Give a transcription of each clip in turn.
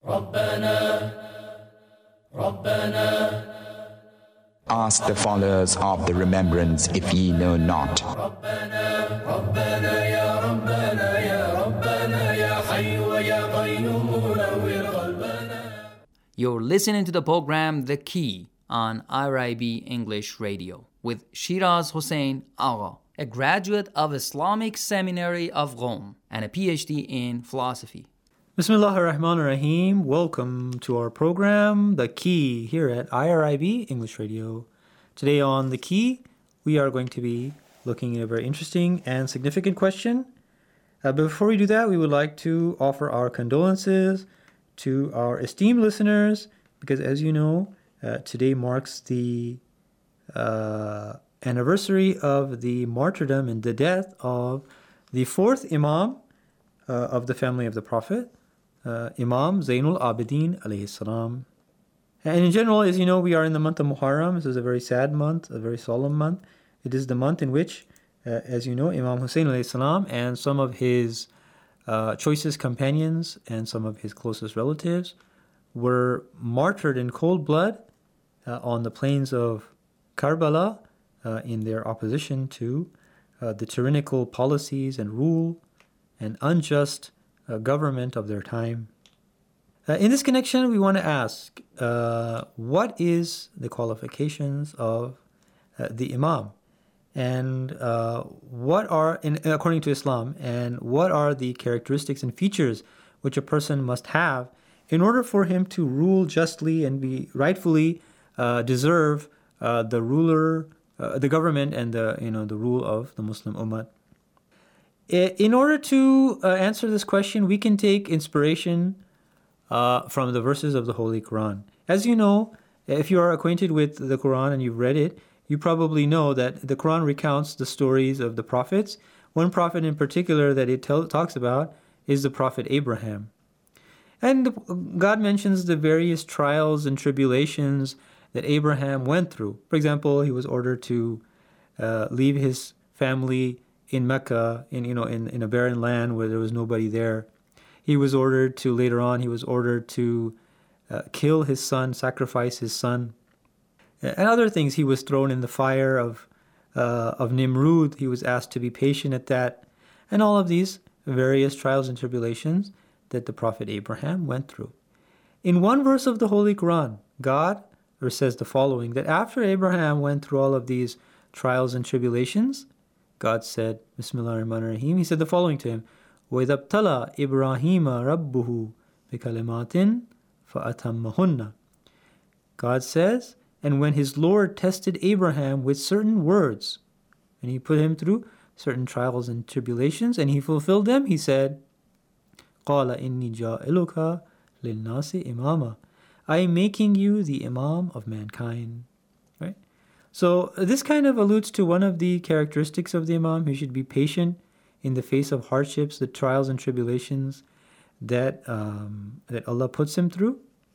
Ask the followers of the remembrance if ye know not. You're listening to the program The Key on IRIB English Radio with Shiraz Hossein Agha, a graduate of Islamic Seminary of Rome and a PhD in philosophy. Bismillah ar-Rahman ar-Rahim. Welcome to our program, The Key, here at IRIB English Radio. Today on The Key, we are going to be looking at a very interesting and significant question. But before we do that, we would like to offer our condolences to our esteemed listeners, because as you know, today marks the anniversary of the martyrdom and the death of the fourth Imam of the family of the Prophet, Imam Zainul Abidin alayhi salam. And in general, as you know, we are in the month of Muharram. This is a very sad month, a very solemn month. It is the month in which, as you know, Imam Hussein alayhi salam and some of his choicest companions and some of his closest relatives were martyred in cold blood on the plains of Karbala in their opposition to the tyrannical policies and rule and unjust government of their time. In this connection, we want to ask, what is the qualifications of the Imam? And what are, according to Islam, and what are the characteristics and features which a person must have in order for him to rule justly and be rightfully deserve the ruler, the government, and the rule of the Muslim Ummah? In order to answer this question, we can take inspiration from the verses of the Holy Quran. As you know, if you are acquainted with the Quran and you've read it, you probably know that the Quran recounts the stories of the prophets. One prophet in particular that it talks about is the prophet Abraham. And God mentions the various trials and tribulations that Abraham went through. For example, he was ordered to leave his family in Mecca, in a barren land where there was nobody there. He was ordered to kill his son, sacrifice his son. And other things, he was thrown in the fire of Nimrud. He was asked to be patient at that. And all of these various trials and tribulations that the Prophet Abraham went through. In one verse of the Holy Quran, God says the following, that after Abraham went through all of these trials and tribulations, God said, Bismillah ar-Rahman ar-Rahim, He said the following to him, وَإِذَا ابْتَلَى إِبْرَاهِيمَ رَبُّهُ بِكَلِمَاتٍ فَأَتَمَّهُنَّ. God says, and when his Lord tested Abraham with certain words, and he put him through certain trials and tribulations, and he fulfilled them, he said, قَالَ إِنِّي جَائِلُكَ لِلنَّاسِ إِمَامًا. I am making you the Imam of mankind. Right? So this kind of alludes to one of the characteristics of the Imam. He should be patient in the face of hardships, the trials and tribulations that Allah puts him through.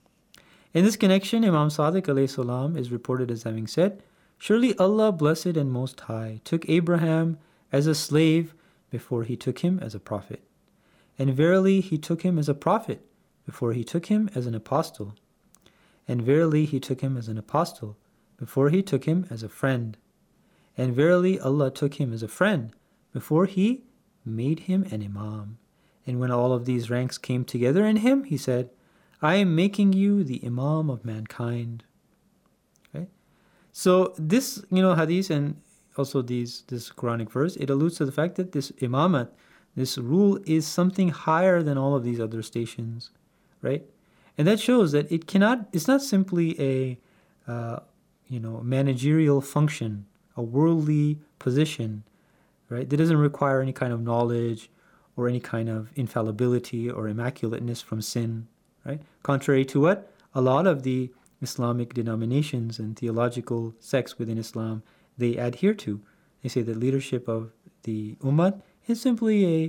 In this connection, Imam Sadiq alayhi salam is reported as having said, surely Allah, blessed and most high, took Abraham as a slave before he took him as a prophet. And verily he took him as a prophet before he took him as an apostle. And verily he took him as an apostle before he took him as a friend. And verily Allah took him as a friend before he made him an Imam. And when all of these ranks came together in him, he said, I am making you the Imam of mankind. Okay? So this, hadith and also this Quranic verse, it alludes to the fact that this imamat, this rule, is something higher than all of these other stations, right? And that shows that it's not simply a managerial function, a worldly position, right? That doesn't require any kind of knowledge or any kind of infallibility or immaculateness from sin, right? Contrary to what a lot of the Islamic denominations and theological sects within Islam, they adhere to. They say that leadership of the ummah is simply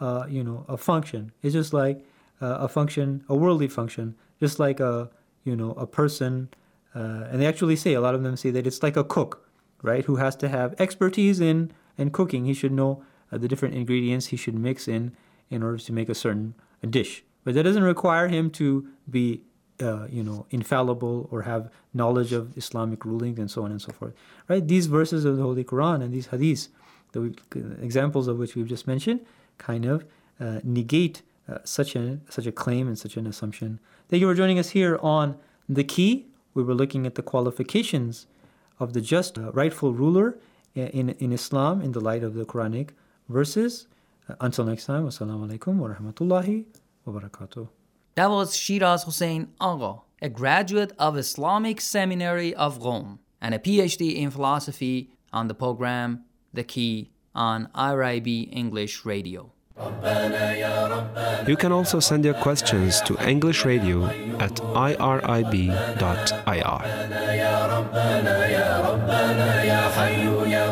a function. It's just like a function, a worldly function, just like a person. And they actually say, a lot of them say that it's like a cook, right? Who has to have expertise in cooking. He should know the different ingredients he should mix in order to make a certain dish, But that doesn't require him to be, infallible or have knowledge of Islamic rulings and so on and so forth. Right? These verses of the Holy Quran and these hadiths, examples of which we've just mentioned, kind of negate such a claim and such an assumption. Thank you for joining us here on The Key. We were looking at the qualifications of the just rightful ruler in Islam in the light of the Quranic verses. Until next time, wassalamu alaikum wa rahmatullahi wa barakatuh. That was Shiraz Hossein Agha, a graduate of Islamic Seminary of Rome and a PhD in philosophy, on the program The Key on IRIB English Radio. You can also send your questions to English Radio at irib.ir.